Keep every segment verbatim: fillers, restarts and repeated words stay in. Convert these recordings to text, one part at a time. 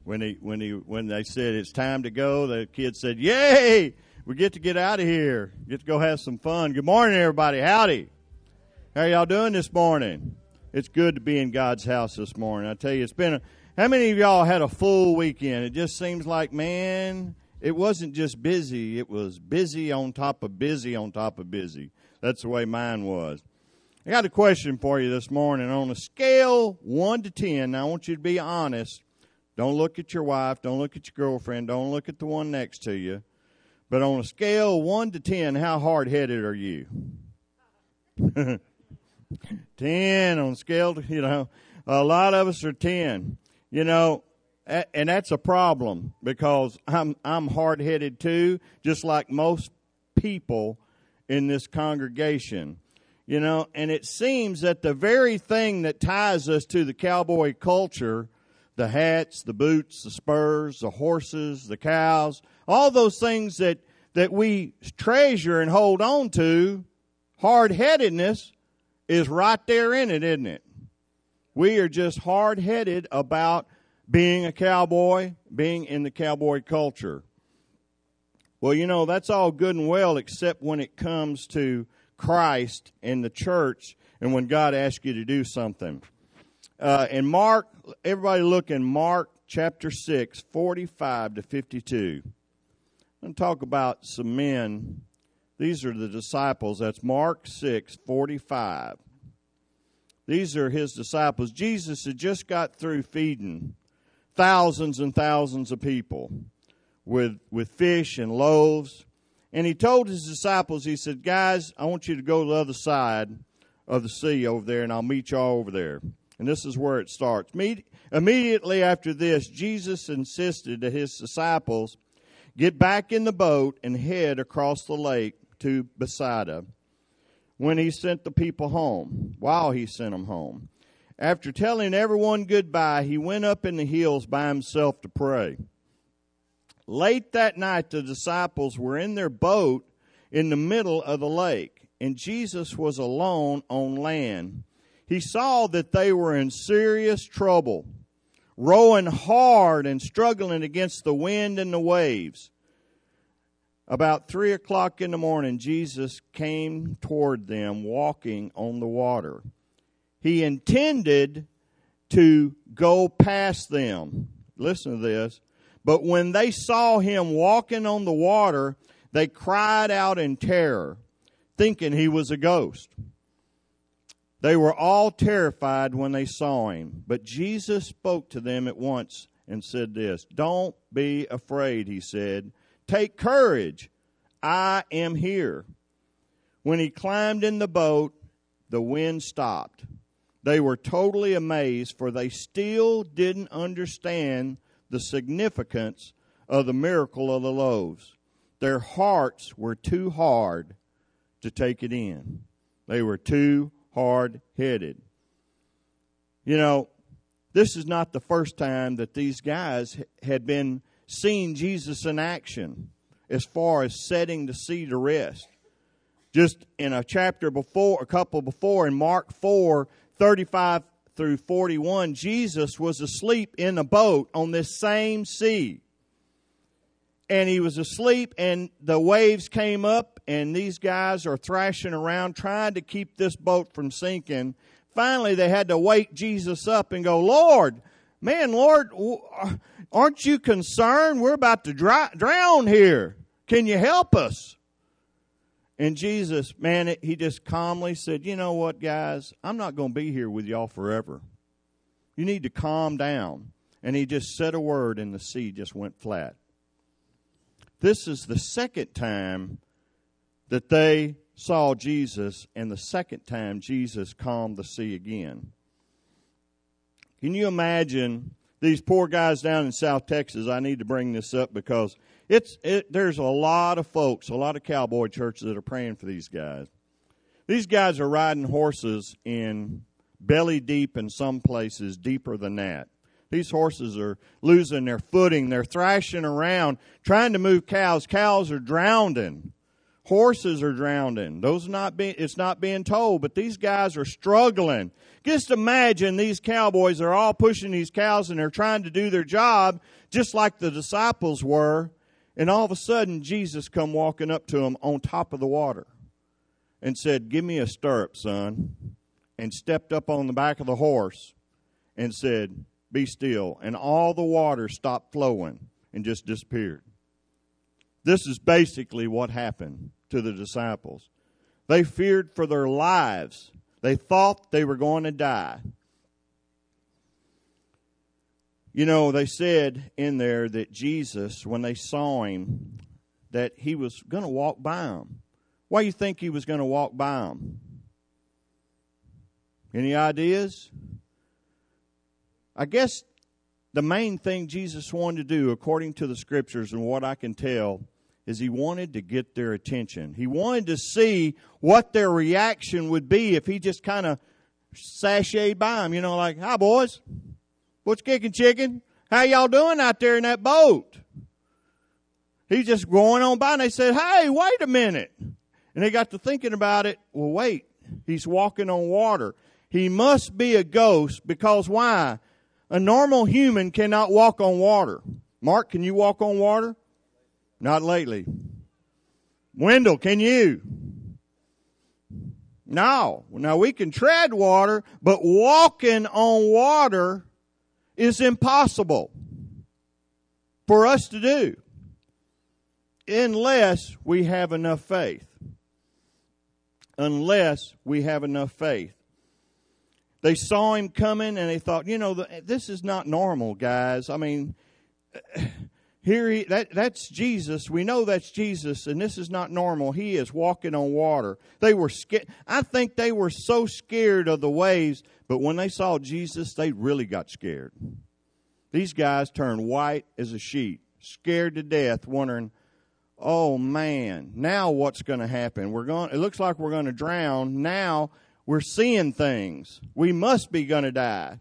When he when he when they said it's time to go, the kid said, "Yay! We get to get out of here. Get to go have some fun." Good morning, everybody. Howdy. How y'all doing this morning? It's good to be in God's house this morning. I tell you, it's been a, how many of y'all had a full weekend? It just seems like, man, it wasn't just busy. It was busy on top of busy on top of busy. That's the way mine was. I got a question for you this morning. On a scale one to ten, now I want you to be honest. Don't look at your wife. Don't look at your girlfriend. Don't look at the one next to you. But on a scale one to ten, how hard-headed are you? ten on a scale, you know. A lot of us are ten. You know, and that's a problem because I'm I'm hard-headed too, just like most people in this congregation. You know, and it seems that the very thing that ties us to the cowboy culture, the hats, the boots, the spurs, the horses, the cows, all those things that, that we treasure and hold on to, hard-headedness is right there in it, isn't it? We are just hard-headed about being a cowboy, being in the cowboy culture. Well, you know, that's all good and well except when it comes to Christ and the church and when God asks you to do something. Uh, in Mark, everybody look in Mark chapter six, forty-five to fifty-two. I'm going to talk about some men. These are the disciples. That's Mark six, forty-five. These are his disciples. Jesus had just got through feeding thousands and thousands of people with, with fish and loaves. And he told his disciples, he said, guys, I want you to go to the other side of the sea over there, and I'll meet y'all over there. And this is where it starts. Immediately after this, Jesus insisted that his disciples get back in the boat and head across the lake to Bethsaida when he sent the people home, while he sent them home. After telling everyone goodbye, he went up in the hills by himself to pray. Late that night, the disciples were in their boat in the middle of the lake, and Jesus was alone on land. He saw that they were in serious trouble, rowing hard and struggling against the wind and the waves. About three o'clock in the morning, Jesus came toward them walking on the water. He intended to go past them. Listen to this. But when they saw him walking on the water, they cried out in terror, thinking he was a ghost. They were all terrified when they saw him. But Jesus spoke to them at once and said this, "Don't be afraid," he said. "Take courage. I am here." When he climbed in the boat, the wind stopped. They were totally amazed, for they still didn't understand the significance of the miracle of the loaves. Their hearts were too hard to take it in. They were too hard-headed. You know, this is not the first time that these guys had been seeing Jesus in action as far as setting the sea to rest. Just in a chapter before, a couple before, in Mark four, thirty-five through forty-one, Jesus was asleep in a boat on this same sea. And he was asleep, and the waves came up, and these guys are thrashing around trying to keep this boat from sinking. Finally, they had to wake Jesus up and go, "Lord, man, Lord, aren't you concerned? We're about to dry, drown here. Can you help us?" And Jesus, man, he just calmly said, "You know what, guys? I'm not going to be here with y'all forever. You need to calm down." And he just said a word, and the sea just went flat. This is the second time that they saw Jesus, and the second time Jesus calmed the sea again. Can you imagine these poor guys down in South Texas? I need to bring this up because it's it, there's a lot of folks, a lot of cowboy churches that are praying for these guys. These guys are riding horses in belly deep in some places, deeper than that. These horses are losing their footing. They're thrashing around, trying to move cows. Cows are drowning Horses are drowning. Those are not being, it's not being told, but these guys are struggling. Just imagine these cowboys are all pushing these cows and they're trying to do their job just like the disciples were. And all of a sudden, Jesus come walking up to them on top of the water and said, "Give me a stirrup, son," and stepped up on the back of the horse and said, "Be still." And all the water stopped flowing and just disappeared. This is basically what happened to the disciples. They feared for their lives. They thought they were going to die. You know, they said in there that Jesus, when they saw him, that he was going to walk by them. Why do you think he was going to walk by them? Any ideas? I guess the main thing Jesus wanted to do, according to the scriptures and what I can tell, is he wanted to get their attention. He wanted to see what their reaction would be if he just kind of sashayed by them. You know, like, "Hi, boys. What's kicking, chicken? How y'all doing out there in that boat?" He's just going on by, and they said, "Hey, wait a minute." And they got to thinking about it. Well, wait. He's walking on water. He must be a ghost, because why? A normal human cannot walk on water. Mark, can you walk on water? Not lately. Wendell, can you? No. Now, we can tread water, but walking on water is impossible for us to do unless we have enough faith. Unless we have enough faith. They saw him coming and they thought, you know, this is not normal, guys. I mean, here he, that, that's Jesus. We know that's Jesus, and this is not normal. He is walking on water. They were scared. I think they were so scared of the waves, but when they saw Jesus, they really got scared. These guys turned white as a sheet, scared to death, wondering, "Oh man, now what's going to happen? We're going. It looks like we're going to drown. Now we're seeing things. We must be going to die."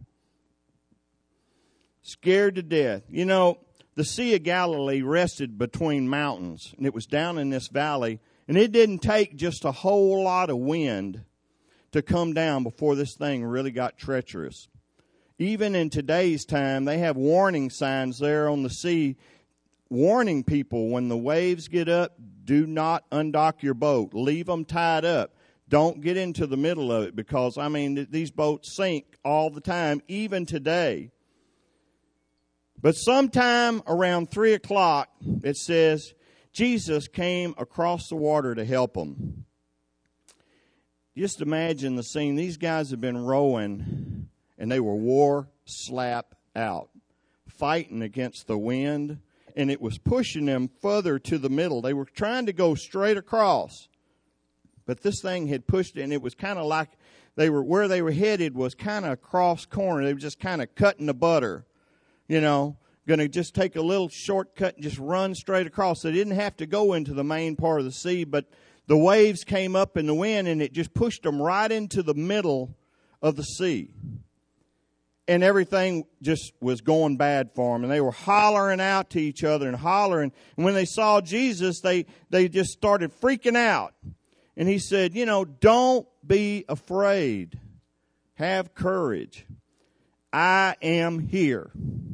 Scared to death. You know, the Sea of Galilee rested between mountains, and it was down in this valley, and it didn't take just a whole lot of wind to come down before this thing really got treacherous. Even in today's time, they have warning signs there on the sea warning people, when the waves get up, do not undock your boat. Leave them tied up. Don't get into the middle of it, because, I mean, these boats sink all the time, even today. But sometime around three o'clock, it says, Jesus came across the water to help them. Just imagine the scene. These guys have been rowing, and they were wore slap out, fighting against the wind, and it was pushing them further to the middle. They were trying to go straight across, but this thing had pushed it, and it was kind of like they were where they were headed was kind of cross corner. They were just kind of cutting the butter, you know, going to just take a little shortcut and just run straight across. They didn't have to go into the main part of the sea, but the waves came up in the wind, and it just pushed them right into the middle of the sea. And everything just was going bad for them. And they were hollering out to each other and hollering. And when they saw Jesus, they, they just started freaking out. And he said, you know, don't be afraid. Have courage. I am here.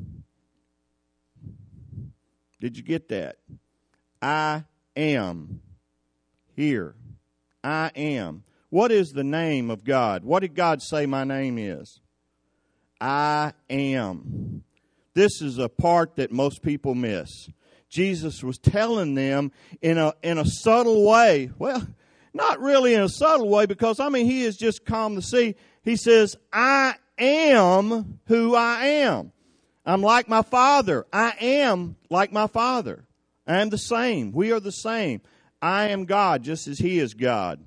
Did you get that? I am here. I am. What is the name of God? What did God say my name is? I am. This is a part that most people miss. Jesus was telling them in a in a subtle way. Well, not really in a subtle way, because, I mean, he has just calmed the sea. He says, I am who I am. I'm like my Father. I am like my Father. I am the same. We are the same. I am God, just as he is God.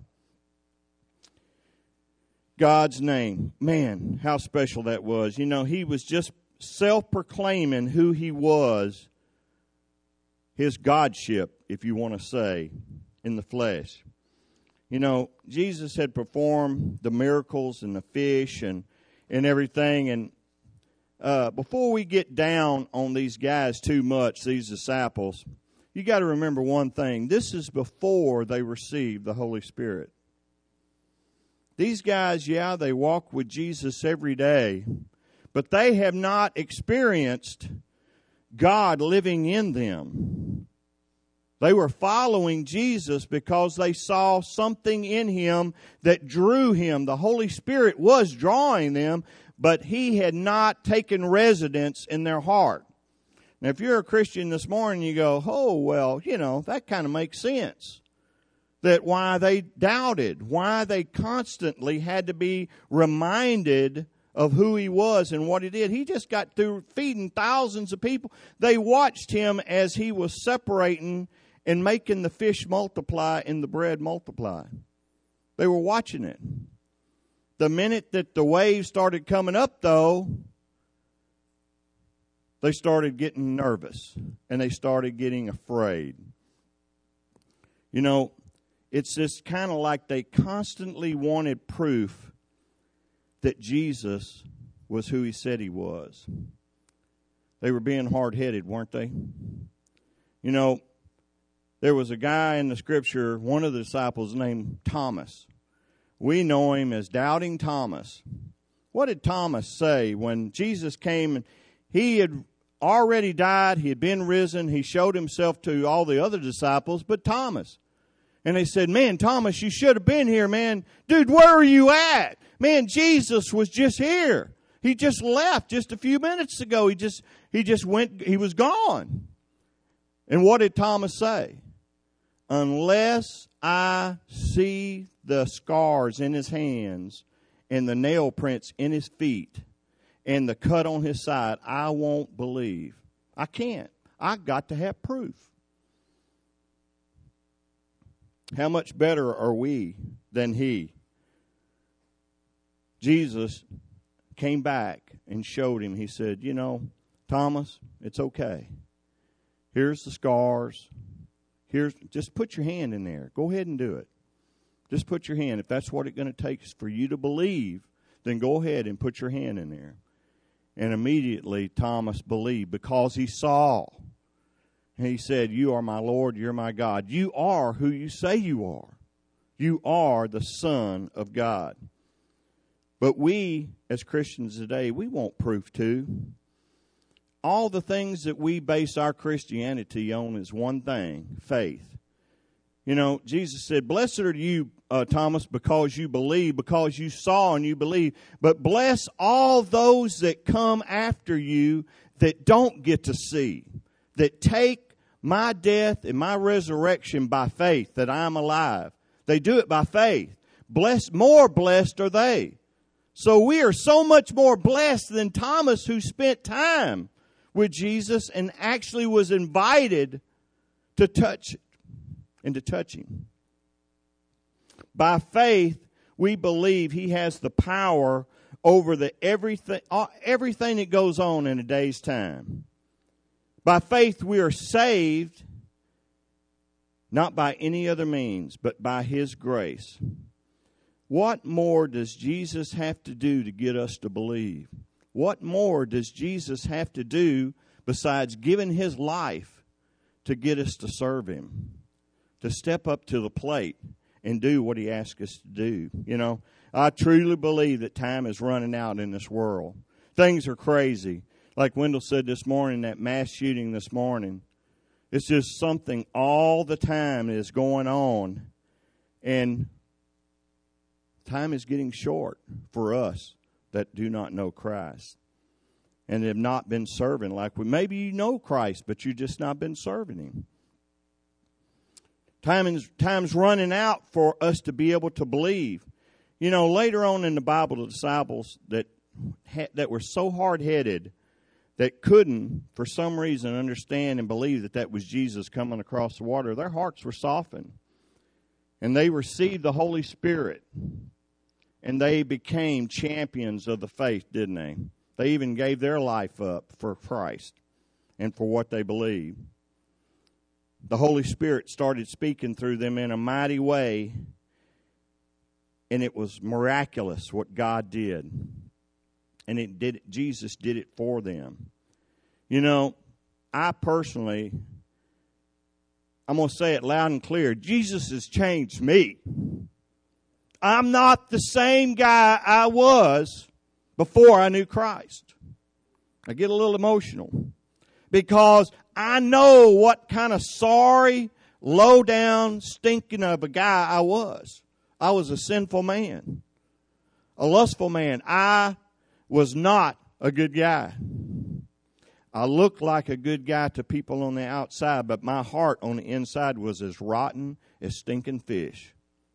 God's name. Man, how special that was. You know, he was just self-proclaiming who he was, his godship, if you want to say, in the flesh. You know, Jesus had performed the miracles and the fish and, and everything. And uh, before we get down on these guys too much, these disciples, you got to remember one thing. This is before they received the Holy Spirit. These guys, yeah, they walk with Jesus every day, but they have not experienced God living in them. They were following Jesus because they saw something in him that drew him. The Holy Spirit was drawing them, but he had not taken residence in their heart. Now, if you're a Christian this morning, you go, oh, well, you know, that kind of makes sense. That why they doubted, why they constantly had to be reminded of who he was and what he did. He just got through feeding thousands of people. They watched him as he was separating and making the fish multiply and the bread multiply. They were watching it. The minute that the waves started coming up, though, they started getting nervous and they started getting afraid. You know, it's just kind of like they constantly wanted proof that Jesus was who he said he was. They were being hard-headed, weren't they? You know, there was a guy in the scripture, one of the disciples named Thomas. We know him as Doubting Thomas. What did Thomas say when Jesus came and he had already died, he had been risen, he showed himself to all the other disciples, but Thomas. And they said, man, Thomas, you should have been here, man. Dude, where are you at? Man, Jesus was just here. He just left just a few minutes ago. He just he just went, he was gone. And what did Thomas say? Unless I see the scars in his hands and the nail prints in his feet and the cut on his side, I won't believe. I can't. I got to have proof. How much better are we than he? Jesus came back and showed him. He said, you know, Thomas, it's okay. Here's the scars. Here's, just put your hand in there. Go ahead and do it. Just put your hand. If that's what it's going to take for you to believe, then go ahead and put your hand in there. And immediately Thomas believed because he saw. And he said, you are my Lord, you're my God. You are who you say you are. You are the Son of God. But we, as Christians today, we want proof too. All the things that we base our Christianity on is one thing, faith. You know, Jesus said, blessed are you, uh, Thomas, because you believe, because you saw and you believe. But bless all those that come after you that don't get to see, that take my death and my resurrection by faith, that I'm alive. They do it by faith. Blessed, more blessed are they. So we are so much more blessed than Thomas, who spent time with Jesus and actually was invited to touch and to touch him. By faith, we believe he has the power over the everything, everything that goes on in a day's time. By faith, we are saved, not by any other means, but by his grace. What more does Jesus have to do to get us to believe? What more does Jesus have to do besides giving his life to get us to serve him, to step up to the plate and do what he asks us to do? You know, I truly believe that time is running out in this world. Things are crazy. Like Wendell said this morning, that mass shooting this morning, it's just something all the time is going on. And time is getting short for us that do not know Christ and have not been serving like we. Maybe you know Christ, but you've just not been serving him. Time is, time's running out for us to be able to believe. You know, later on in the Bible, the disciples that that were so hard-headed that couldn't, for some reason, understand and believe that that was Jesus coming across the water, their hearts were softened. And they received the Holy Spirit. And they became champions of the faith, didn't they? They even gave their life up for Christ and for what they believed. The Holy Spirit started speaking through them in a mighty way, and it was miraculous what God did. And it did. Jesus did it for them. You know, I personally I'm going to say it loud and clear. Jesus has changed me. I'm not the same guy I was before I knew Christ. I get a little emotional because I know what kind of sorry, low down, stinking of a guy I was. I was a sinful man, a lustful man. I was not a good guy. I looked like a good guy to people on the outside, but my heart on the inside was as rotten as stinking fish.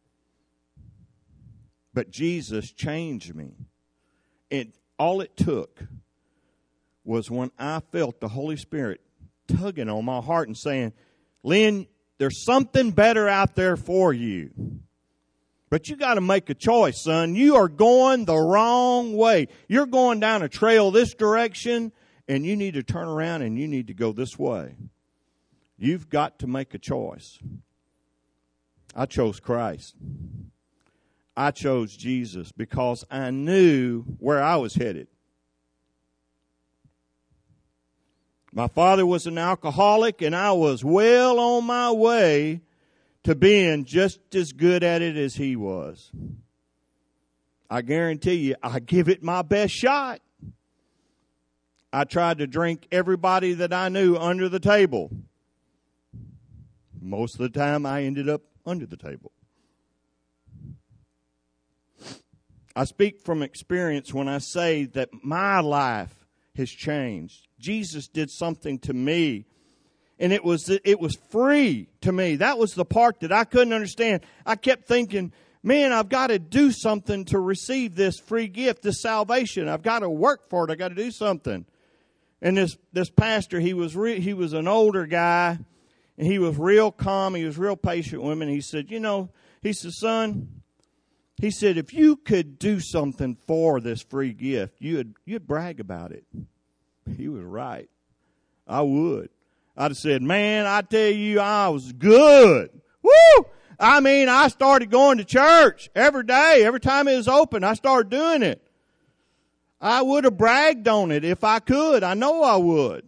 But Jesus changed me. And all it took was when I felt the Holy Spirit tugging on my heart and saying, Lynn, there's something better out there for you. But you got to make a choice, son. You are going the wrong way. You're going down a trail this direction, and you need to turn around and you need to go this way. You've got to make a choice. I chose Christ. I chose Jesus because I knew where I was headed. My father was an alcoholic, and I was well on my way to being just as good at it as he was. I guarantee you, I give it my best shot. I tried to drink everybody that I knew under the table. Most of the time, I ended up under the table. I speak from experience when I say that my life has changed. Jesus did something to me, and it was it was free to me. That was the part that I couldn't understand. I kept thinking, man, I've got to do something to receive this free gift, this salvation. I've got to work for it. I've got to do something. And this this pastor, he was re, he was an older guy, and he was real calm. He was real patient with me. He said, you know, he said, son, he said, if you could do something for this free gift, you'd you'd brag about it. He was right. I would. I'd have said, man, I tell you, I was good. Woo! I mean, I started going to church every day. Every time it was open, I started doing it. I would have bragged on it if I could. I know I would.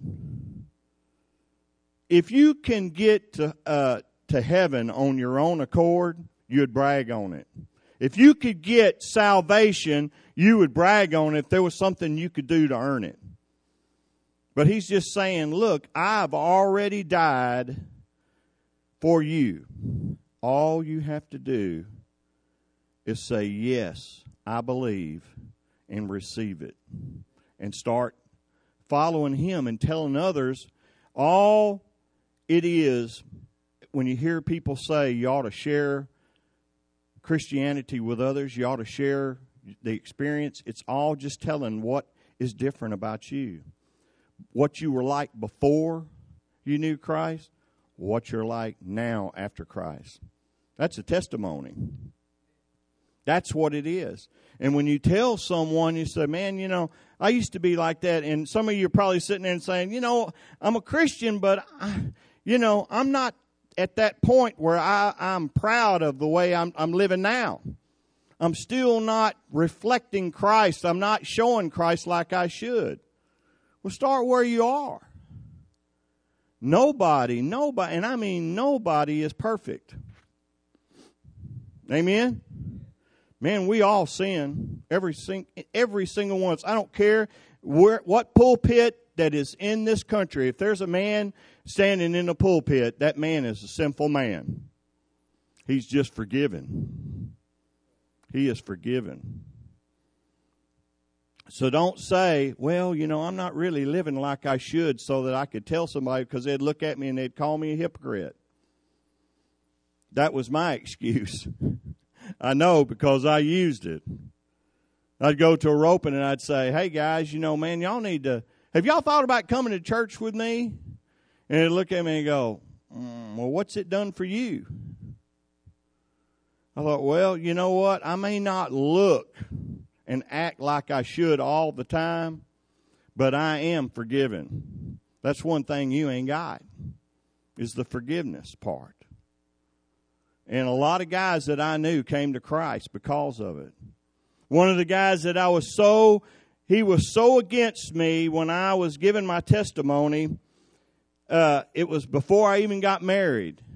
If you can get to, uh, to heaven on your own accord, you'd brag on it. If you could get salvation, you would brag on it if there was something you could do to earn it. But he's just saying, look, I've already died for you. All you have to do is say, yes, I believe, and receive it. And start following him and telling others all it is. When you hear people say you ought to share Christianity with others, you ought to share the experience, it's all just telling what is different about you. What you were like before you knew Christ, what you're like now after Christ. That's a testimony. That's what it is. And when you tell someone, you say, man, you know, I used to be like that. And some of you are probably sitting there and saying, you know, I'm a Christian, but, I, you know, I'm not at that point where I, I'm proud of the way I'm, I'm living now. I'm still not reflecting Christ. I'm not showing Christ like I should. Well, start where you are. Nobody, nobody, and I mean nobody is perfect. Amen? Man, we all sin. Every, sing, every single one. I don't care where, what pulpit that is in this country. If there's a man standing in the pulpit, that man is a sinful man. He's just forgiven. He is forgiven. So don't say, well, you know, I'm not really living like I should so that I could tell somebody, because they'd look at me and they'd call me a hypocrite. That was my excuse. I know, because I used it. I'd go to a roping and I'd say, hey, guys, you know, man, y'all need to, have y'all thought about coming to church with me? And they'd look at me and go, mm, well, what's it done for you? I thought, well, you know what? I may not look and act like I should all the time, but I am forgiven. That's one thing you ain't got, is the forgiveness part. And a lot of guys that I knew came to Christ because of it. One of the guys that I was so, he was so against me when I was giving my testimony, uh, it was before I even got married.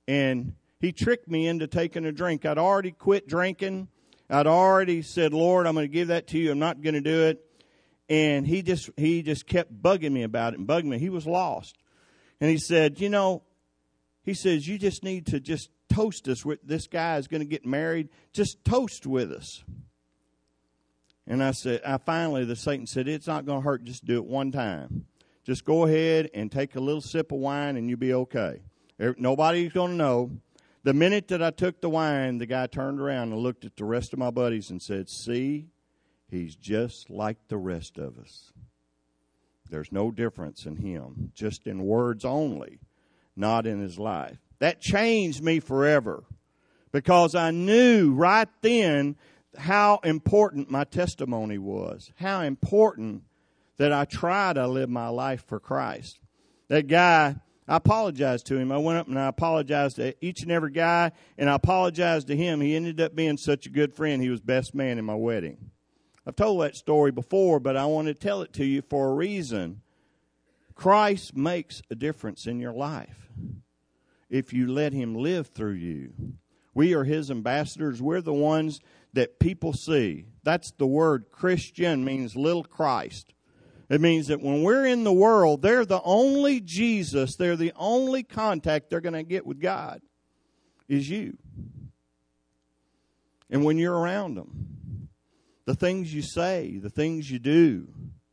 and he tricked me into taking a drink. I'd already quit drinking. I'd already said, Lord, I'm going to give that to you. I'm not going to do it. And he just he just kept bugging me about it and bugging me. He was lost. And he said, you know, he says, you just need to just toast us with this guy is going to get married. Just toast with us. And I said, I finally, the Satan said, it's not going to hurt. Just do it one time. Just go ahead and take a little sip of wine and you'll be okay. Nobody's going to know. The minute that I took the wine, the guy turned around and looked at the rest of my buddies and said, see, he's just like the rest of us. There's no difference in him, just in words only, not in his life. That changed me forever because I knew right then how important my testimony was, how important that I try to live my life for Christ. That guy, I apologized to him. I went up and I apologized to each and every guy, and I apologized to him. He ended up being such a good friend. He was best man in my wedding. I've told that story before, but I want to tell it to you for a reason. Christ makes a difference in your life if you let him live through you. We are his ambassadors. We're the ones that people see. That's the word Christian, means little Christ. It means that when we're in the world, they're the only Jesus, they're the only contact they're going to get with God is you. And when you're around them, the things you say, the things you do,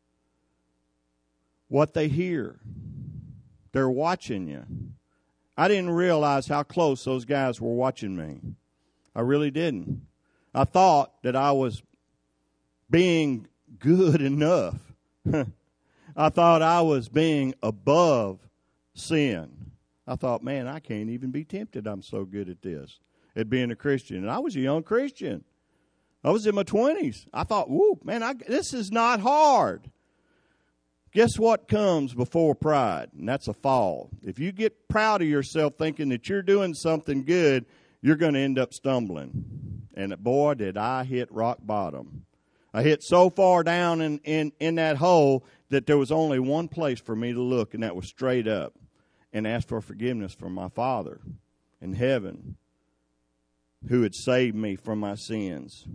what they hear, they're watching you. I didn't realize how close those guys were watching me. I really didn't. I thought that I was being good enough. I thought I was being above sin. I thought, man, I can't even be tempted. I'm so good at this, at being a Christian. And I was a young Christian. I was in my twenties. I thought, whoa, man, I, this is not hard. Guess what comes before pride? And that's a fall. If you get proud of yourself thinking that you're doing something good, you're going to end up stumbling. And boy, did I hit rock bottom. I hit so far down in, in, in that hole that there was only one place for me to look, and that was straight up and ask for forgiveness from my Father in heaven who had saved me from my sins.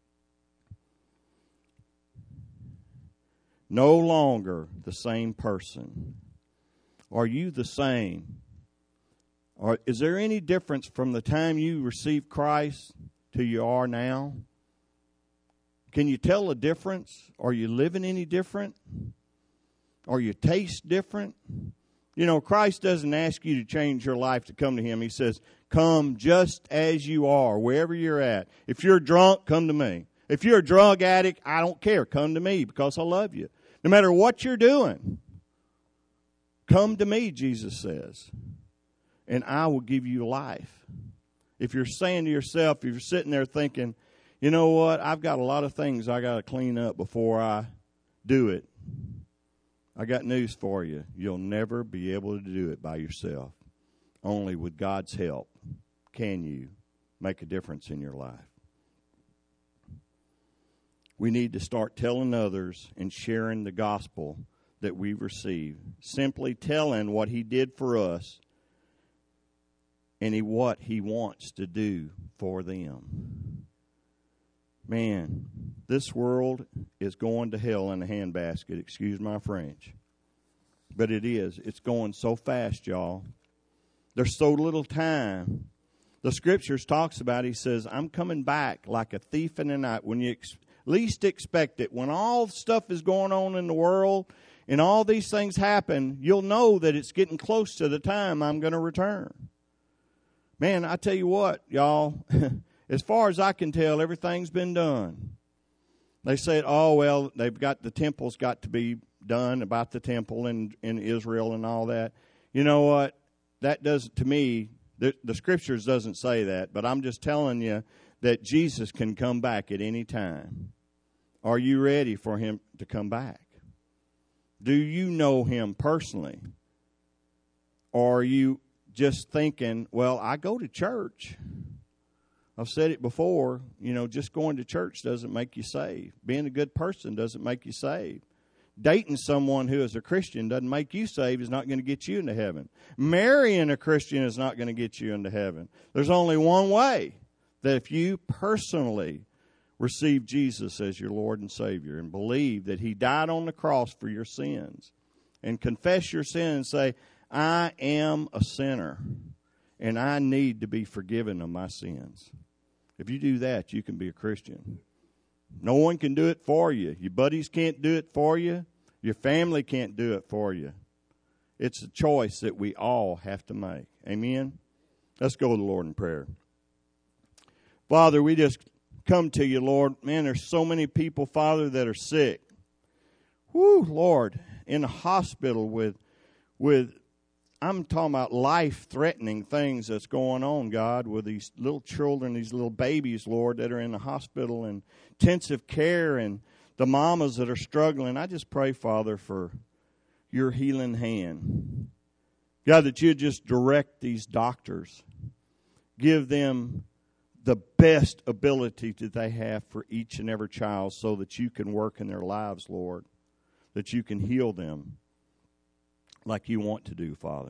No longer the same person. Are you the same? Or is there any difference from the time you received Christ to you are now? Can you tell a difference? Are you living any different? Are you taste different? You know, Christ doesn't ask you to change your life to come to him. He says, come just as you are, wherever you're at. If you're drunk, come to me. If you're a drug addict, I don't care. Come to me because I love you. No matter what you're doing, come to me, Jesus says, and I will give you life. If you're saying to yourself, if you're sitting there thinking, you know what, I've got a lot of things I got to clean up before I do it, I got news for you. You'll never be able to do it by yourself. Only with God's help can you make a difference in your life. We need to start telling others and sharing the gospel that we receive. Simply telling what he did for us and he, what he wants to do for them. Man, this world is going to hell in a handbasket. Excuse my French. But it is. It's going so fast, y'all. There's so little time. The scriptures talks about, he says, I'm coming back like a thief in the night. When you ex- least expect it, when all stuff is going on in the world and all these things happen, you'll know that it's getting close to the time I'm going to return. Man, I tell you what, y'all, as far as I can tell, everything's been done. They said, oh, well, they've got the temple's got to be done about the temple in, in Israel and all that. You know what? That doesn't, to me, the, the scriptures doesn't say that, but I'm just telling you that Jesus can come back at any time. Are you ready for him to come back? Do you know him personally? Or are you just thinking, well, I go to church. I've said it before, you know, just going to church doesn't make you saved. Being a good person doesn't make you saved. dating someone who is a Christian doesn't make you saved, is not going to get you into heaven. Marrying a Christian is not going to get you into heaven. There's only one way, that if you personally receive Jesus as your Lord and Savior and believe that He died on the cross for your sins and confess your sin and say, I am a sinner and I need to be forgiven of my sins. If you do that, you can be a Christian. No one can do it for you. Your buddies can't do it for you. Your family can't do it for you. It's a choice that we all have to make. Amen? Let's go to the Lord in prayer. Father, we just come to you, Lord. Man, there's so many people, Father, that are sick. Whoo, Lord, in the hospital with, with I'm talking about life-threatening things that's going on, God, with these little children, these little babies, Lord, that are in the hospital and intensive care, and the mamas that are struggling. I just pray, Father, for your healing hand. God, that you just direct these doctors. Give them the best ability that they have for each and every child so that you can work in their lives, Lord, that you can heal them like you want to do, Father.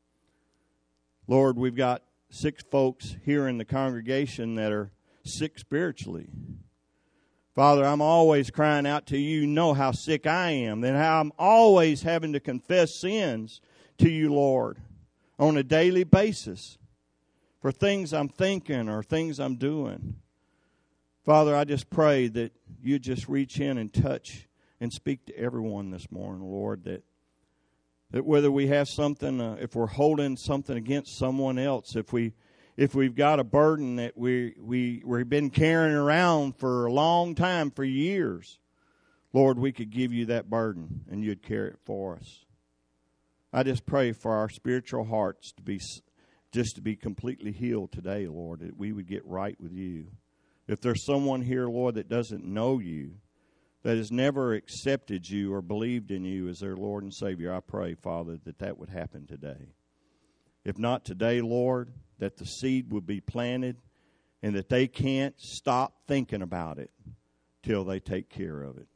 Lord, we've got six folks here in the congregation that are sick spiritually. Father, I'm always crying out to you. You know how sick I am, and how I'm always having to confess sins to you, Lord, on a daily basis for things I'm thinking or things I'm doing. Father, I just pray that you just reach in and touch and speak to everyone this morning, Lord, that that whether we have something, uh, if we're holding something against someone else, if we if we've got a burden that we we we've been carrying around for a long time, for years, Lord, we could give you that burden and you'd carry it for us. I just pray for our spiritual hearts to be just to be completely healed today, Lord, that we would get right with you. If there's someone here, Lord, that doesn't know you, that has never accepted you or believed in you as their Lord and Savior, I pray, Father, that that would happen today. If not today, Lord, that the seed would be planted and that they can't stop thinking about it till they take care of it.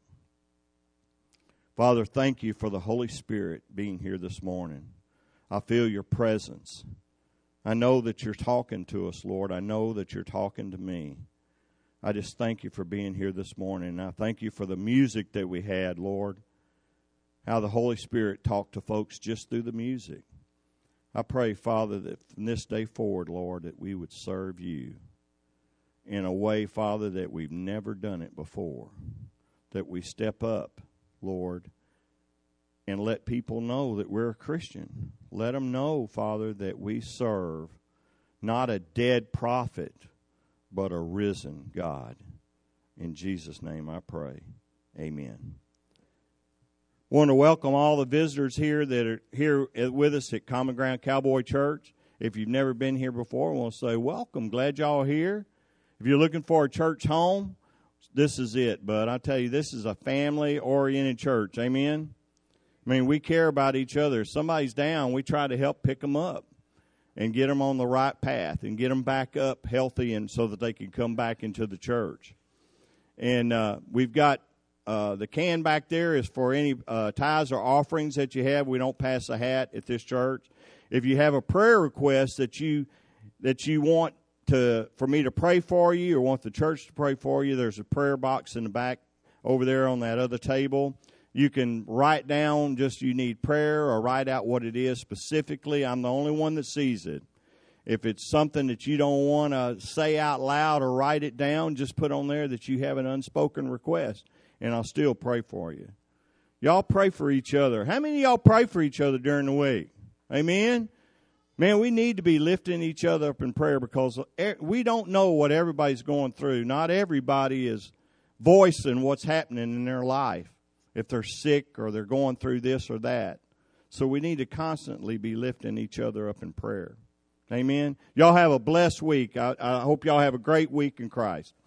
Father, thank you for the Holy Spirit being here this morning. I feel your presence. I know that you're talking to us, Lord. I know that you're talking to me. I just thank you for being here this morning. I thank you for the music that we had, Lord. How the Holy Spirit talked to folks just through the music. I pray, Father, that from this day forward, Lord, that we would serve you in a way, Father, that we've never done it before. That we step up, Lord, and let people know that we're a Christian. Let them know, Father, that we serve not a dead prophet, but a risen God. In Jesus' name I pray. Amen. I want to welcome all the visitors here that are here with us at Common Ground Cowboy Church. If you've never been here before, I want to say welcome. Glad y'all are here. If you're looking for a church home, this is it. But I tell you, this is a family-oriented church. Amen? I mean, we care about each other. If somebody's down, we try to help pick them up and get them on the right path and get them back up healthy and so that they can come back into the church. And uh, we've got uh, the can back there is for any uh, tithes or offerings that you have. We don't pass a hat at this church. If you have a prayer request that you that you want to for me to pray for you or want the church to pray for you, there's a prayer box in the back over there on that other table. You can write down just you need prayer or write out what it is specifically. I'm the only one that sees it. If it's something that you don't want to say out loud or write it down, just put on there that you have an unspoken request, and I'll still pray for you. Y'all pray for each other. How many of y'all pray for each other during the week? Amen? Man, we need to be lifting each other up in prayer because we don't know what everybody's going through. Not everybody is voicing what's happening in their life. If they're sick or they're going through this or that. So we need to constantly be lifting each other up in prayer. Amen. Y'all have a blessed week. I, I hope y'all have a great week in Christ.